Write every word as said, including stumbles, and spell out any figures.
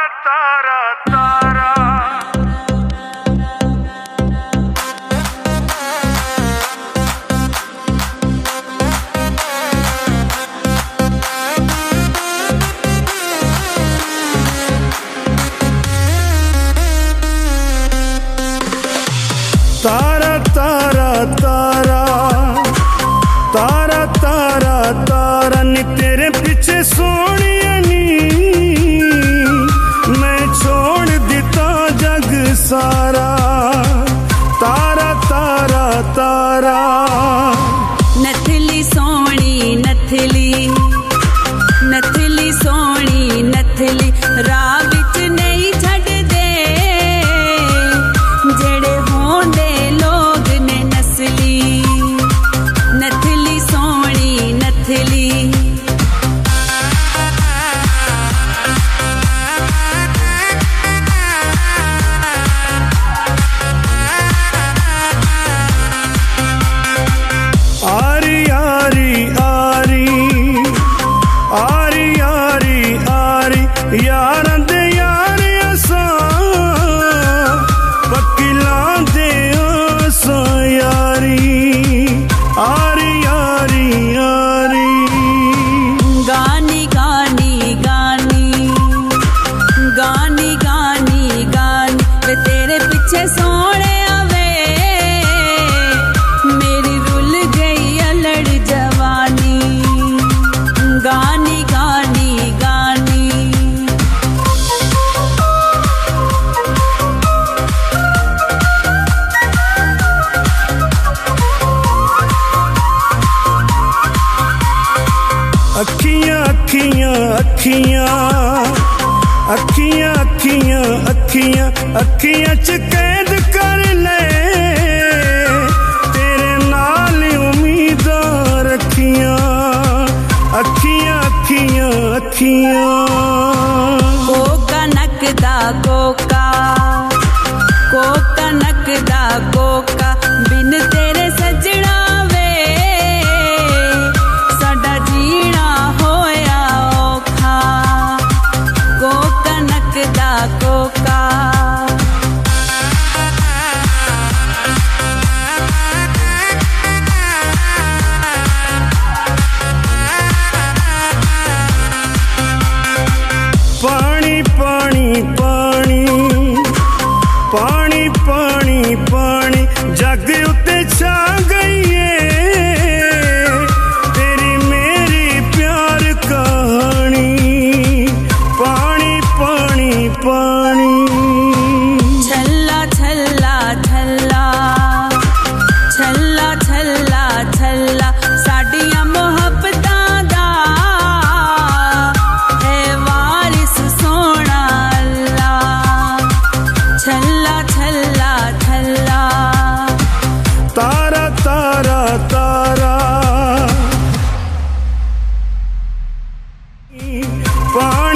तारा तारा तारा तारा तारा तारा तारा तारा नी तेरे पीछे सोनिया नी मैं छोड़ दिता जग सारा। तारा तारा तारा नथली सोनी नथली नथली सोनी नथली राह विच नहीं छड़ दे जेड़े होंदे लोग ने नस्ली। नथली सोनी नथली आरी आरी आरी आरी आरी आरी यार दे यार असा वकीलां दे असा यारी। आरी आरी आरी गानी गानी गानी गानी गानी गानी वे तेरे पीछे सोने आवे मेरी रुल गई अलड़ जवानी। गानी गानी गानी अखियां अखियां अखियां अखियां अखियां अखियां अखियां च कैद कर ले तेरे नाल उम्मीदां रखियां। अखियां अखियां अखियां कोका नकदा कोका कोका नकदा कोका बिन तेरे सजना वे साडा जीना होया औखा। कोका नकदा कोका पानी पानी पानी पानी पानी पानी जग उते छा गई है तेरी मेरी प्यार कहानी। पानी पानी पानी छल्ला छल्ला छल्ला छल्ला छल्ला छल्ला साडियां मोहब्बतां दा है वारिस सोना अल्लाह। छल्ला छल्ला छल्ला तारा तारा तारा पानी